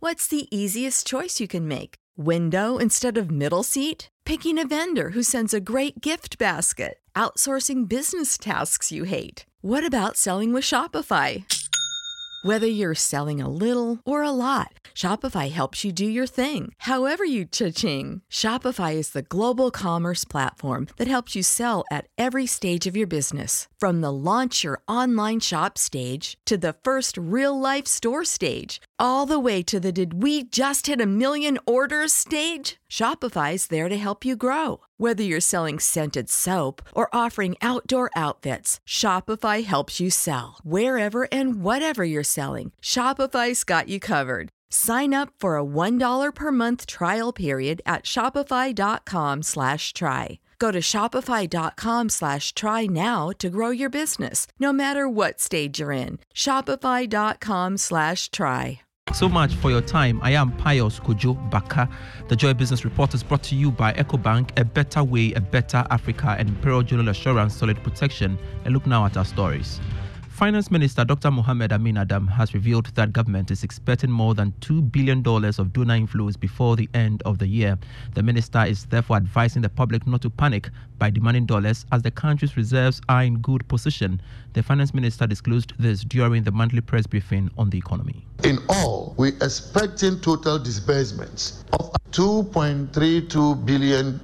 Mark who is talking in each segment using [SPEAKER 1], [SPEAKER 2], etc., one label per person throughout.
[SPEAKER 1] What's the easiest choice you can make? Window instead of middle seat? Picking a vendor who sends a great gift basket? Outsourcing business tasks you hate? What about selling with Shopify? Whether you're selling a little or a lot, Shopify helps you do your thing, however you cha-ching. Shopify is the global commerce platform that helps you sell at every stage of your business. From the launch your online shop stage to the first real-life store stage, all the way to the did we just hit a million orders stage. Shopify's there to help you grow. Whether you're selling scented soap or offering outdoor outfits, Shopify helps you sell. Wherever and whatever you're selling, Shopify's got you covered. Sign up for a $1 per month trial period at shopify.com/try. Go to shopify.com/try now to grow your business, no matter what stage you're in. Shopify.com/try.
[SPEAKER 2] So much for your time. I am Pius Kojo Baka. The Joy Business Report is brought to you by EcoBank, a better way, a better Africa, and Imperial General Assurance Solid Protection. And look now at our stories. Finance Minister Dr. Mohamed Amin Adam has revealed that government is expecting more than $2 billion of donor inflows before the end of the year. The minister is therefore advising the public not to panic by demanding dollars as the country's reserves are in good position. The finance minister disclosed this during the monthly press briefing on the economy.
[SPEAKER 3] In all, we're expecting total disbursements of $2.32 billion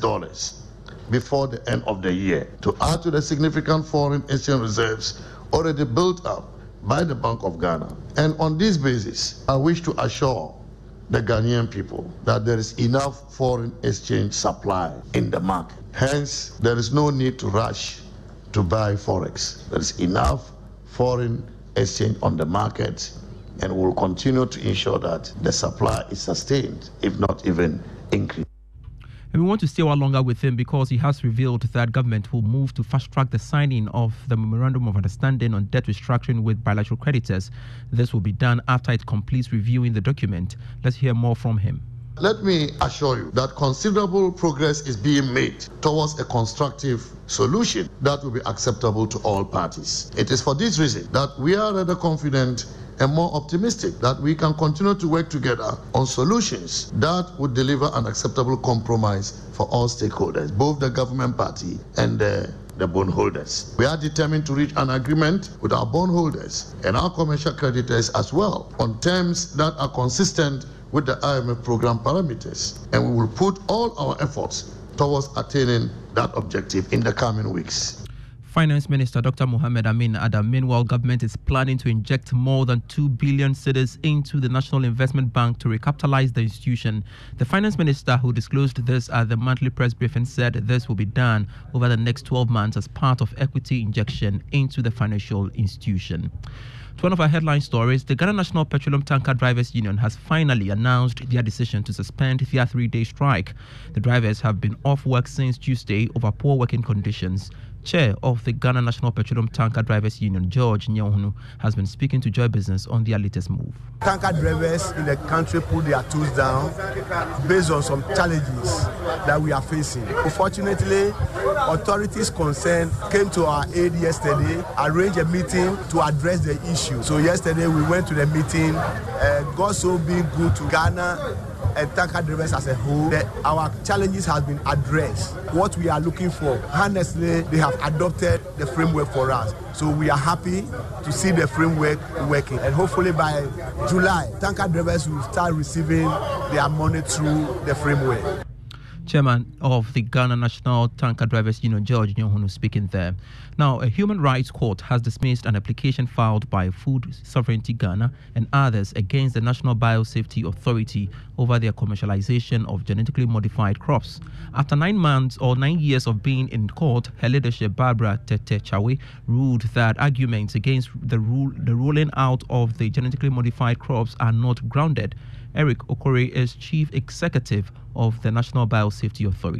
[SPEAKER 3] before the end of the year, to add to the significant foreign exchange reserves already built up by the Bank of Ghana. And on this basis, I wish to assure the Ghanaian people that there is enough foreign exchange supply in the market. Hence, there is no need to rush to buy forex. There is enough foreign exchange on the market, and we will continue to ensure that the supply is sustained, if not even increased.
[SPEAKER 2] And we want to stay a while longer with him because he has revealed that government will move to fast-track the signing of the Memorandum of Understanding on debt restructuring with bilateral creditors. This will be done after it completes reviewing the document. Let's hear more from him.
[SPEAKER 3] Let me assure you that considerable progress is being made towards a constructive solution that will be acceptable to all parties. It is for this reason that we are rather confident and more optimistic that we can continue to work together on solutions that would deliver an acceptable compromise for all stakeholders, both the government party and the bondholders. We are determined to reach an agreement with our bondholders and our commercial creditors as well on terms that are consistent with the IMF program parameters, and we will put all our efforts towards attaining that objective in the coming weeks.
[SPEAKER 2] Finance Minister Dr. Mohamed Amin Adam. Meanwhile, government is planning to inject more than 2 billion cedis into the National Investment Bank to recapitalize the institution. The Finance Minister, who disclosed this at the monthly press briefing, said this will be done over the next 12 months as part of equity injection into the financial institution. To one of our headline stories, the Ghana National Petroleum Tanker Drivers Union has finally announced their decision to suspend their 3-day strike. The drivers have been off work since Tuesday over poor working conditions. Chair of the Ghana National Petroleum Tanker Drivers Union, George Nyahunu, has been speaking to Joy Business on their latest move.
[SPEAKER 4] Tanker drivers in the country put their tools down based on some challenges that we are facing. Unfortunately, authorities concerned came to our aid yesterday, arranged a meeting to address the issue. So yesterday we went to the meeting. God so being good to Ghana and tanker drivers as a whole, our challenges have been addressed. What we are looking for, honestly, they have adopted the framework for us. So we are happy to see the framework working. And hopefully by July, tanker drivers will start receiving their money through the framework.
[SPEAKER 2] Chairman of the Ghana National Tanker Drivers Union, George Nyahunu, speaking there. Now, a human rights court has dismissed an application filed by Food Sovereignty Ghana and others against the National Biosafety Authority over their commercialization of genetically modified crops. After 9 years of being in court, her leadership, Barbara Tete Chawe, ruled that arguments against the rolling out of the genetically modified crops are not grounded. Eric Okore is Chief Executive of the National Biosafety Authority.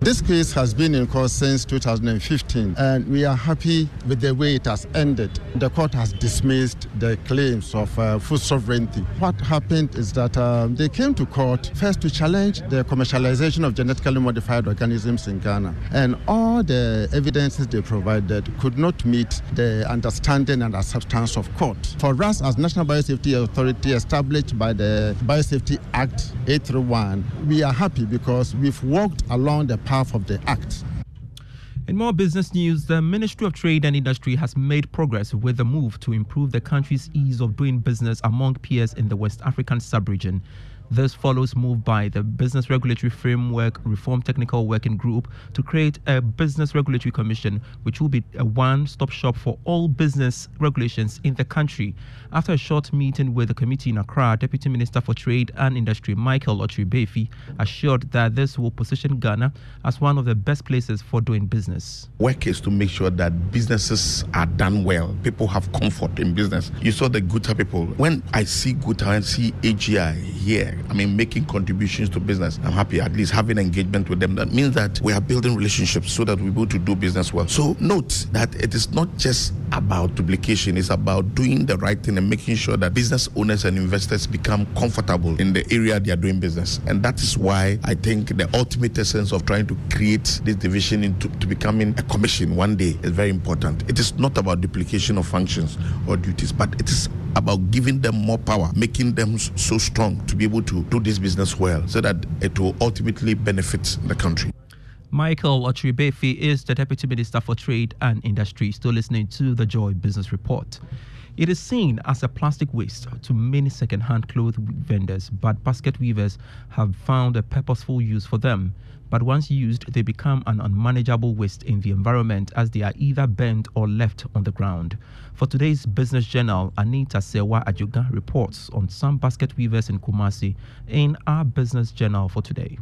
[SPEAKER 5] This case has been in court since 2015, and we are happy with the way it has ended. The court has dismissed the claims of food sovereignty. What happened is that they came to court first to challenge the commercialization of genetically modified organisms in Ghana, and all the evidences they provided could not meet the understanding and acceptance of court. For us, as National Biosafety Authority established by the Biosafety Act 831, we are happy because we've walked along the path of the Act.
[SPEAKER 2] In more business news, the Ministry of Trade and Industry has made progress with the move to improve the country's ease of doing business among peers in the West African sub-region. This follows move by the Business Regulatory Framework Reform Technical Working Group to create a Business Regulatory Commission, which will be a one-stop shop for all business regulations in the country. After a short meeting with the committee in Accra, Deputy Minister for Trade and Industry Michael Otri-Befi assured that this will position Ghana as one of the best places for doing business.
[SPEAKER 6] Work is to make sure that businesses are done well. People have comfort in business. You saw the Guta people. When I see Guta and see AGI here, making contributions to business, I'm happy, at least having engagement with them. That means that we are building relationships so that we're able to do business well. So note that it is not just about duplication, it's about doing the right thing and making sure that business owners and investors become comfortable in the area they are doing business. And that is why I think the ultimate essence of trying to create this division into becoming a commission one day is very important. It is not about duplication of functions or duties, but it is about giving them more power, making them so strong to be able to do this business well so that it will ultimately benefit the country.
[SPEAKER 2] Michael Otri-Befi is the Deputy Minister for Trade and Industry. Still listening to the Joy Business Report. It is seen as a plastic waste to many second-hand clothes vendors, but basket weavers have found a purposeful use for them. But once used, they become an unmanageable waste in the environment as they are either burned or left on the ground. For today's Business Journal, Anita Sewa Ajuga reports on some basket weavers in Kumasi in our Business Journal for today.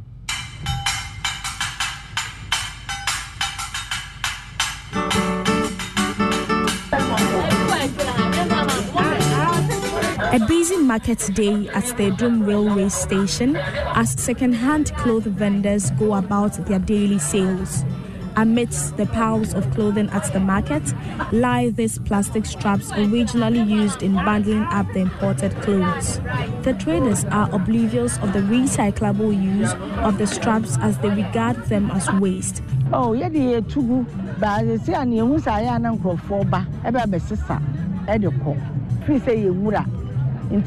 [SPEAKER 7] A busy market day at the Drum Railway Station as second-hand clothes vendors go about their daily sales. Amidst the piles of clothing at the market lie these plastic straps originally used in bundling up the imported clothes. The traders are oblivious of the recyclable use of the straps as they regard them as waste.
[SPEAKER 8] Oh, yeah, the two but say and you say I am for ba ebe be sisa e de ko free say you mura. Once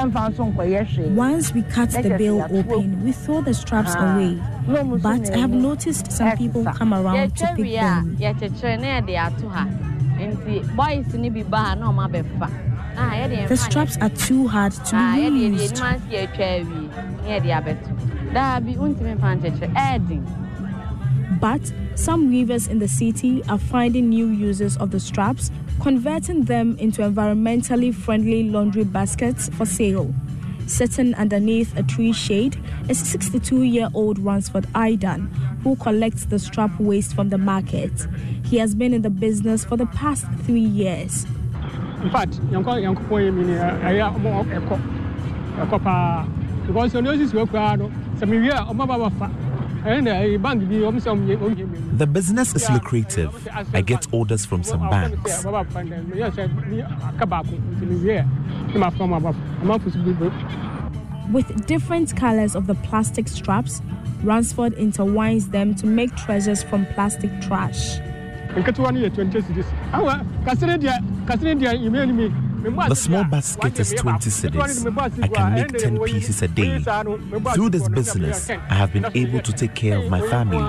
[SPEAKER 7] we cut the bale open, we throw the straps away. But I have noticed some people come around to pick them. The straps are too hard to be used. But some weavers in the city are finding new uses of the straps, converting them into environmentally friendly laundry baskets for sale. Sitting underneath a tree shade is 62-year-old Ransford Aidan, who collects the strap waste from the market. He has been in the business for the past 3 years.
[SPEAKER 9] In fact,
[SPEAKER 10] the business is lucrative. I get orders from some banks.
[SPEAKER 7] With different colors of the plastic straps, Ransford intertwines them to make treasures from plastic trash.
[SPEAKER 10] The small basket is 20 cedis. I can make 10 pieces a day. Through this business, I have been able to take care of my family.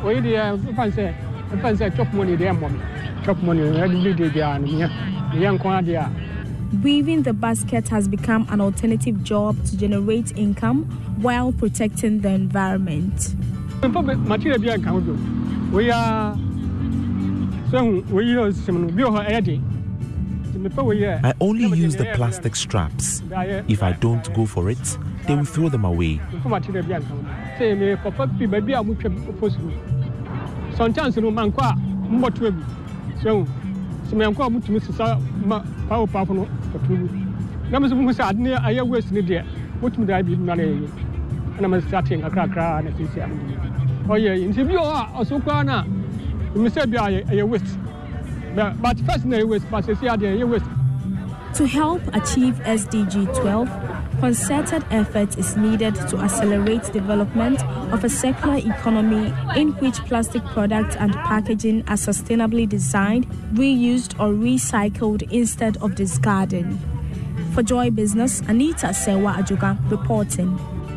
[SPEAKER 7] Weaving the basket has become an alternative job to generate income while protecting the environment.
[SPEAKER 10] I only use the plastic straps. If I don't go for it, they will throw them away.
[SPEAKER 9] Oh yeah, in Sibio also Kana, we say be a waste. But first no waste, but say a waste.
[SPEAKER 7] To help achieve SDG 12, concerted effort is needed to accelerate development of a circular economy in which plastic products and packaging are sustainably designed, reused or recycled instead of discarded. For Joy Business, Anita Sewa Ajuga reporting.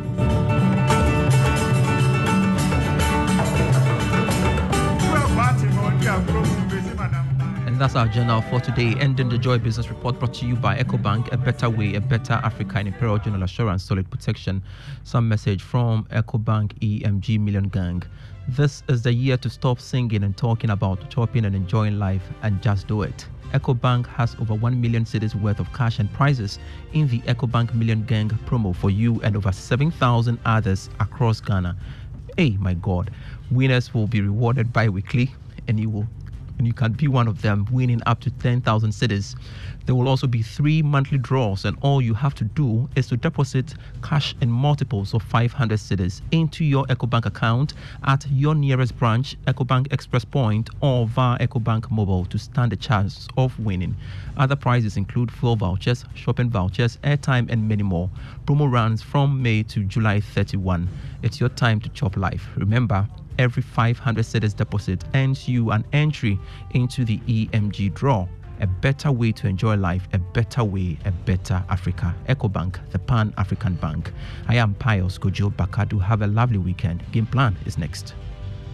[SPEAKER 2] And that's our journal for today, ending the Joy Business Report brought to you by EcoBank, a better way, a better Africa in Imperial General Assurance, solid protection. Some message from EcoBank EMG Million Gang. This is the year to stop singing and talking about chopping and enjoying life and just do it. EcoBank has over 1 million cedis worth of cash and prizes in the EcoBank Million Gang promo for you and over 7,000 others across Ghana. Hey, my God, winners will be rewarded bi-weekly, and you can be one of them, winning up to 10,000 cedis. There will also be 3 monthly draws, and all you have to do is to deposit cash in multiples of 500 cedis into your EcoBank account at your nearest branch, EcoBank Express Point, or via EcoBank Mobile to stand a chance of winning. Other prizes include fuel vouchers, shopping vouchers, airtime, and many more. Promo runs from May to July 31. It's your time to chop life. Remember, every 500 cedis deposit earns you an entry into the EMG draw. A better way to enjoy life, a better way, a better Africa. EcoBank, the Pan-African Bank. I am Pius Kojo Bakadu. Have a lovely weekend. Game Plan is next.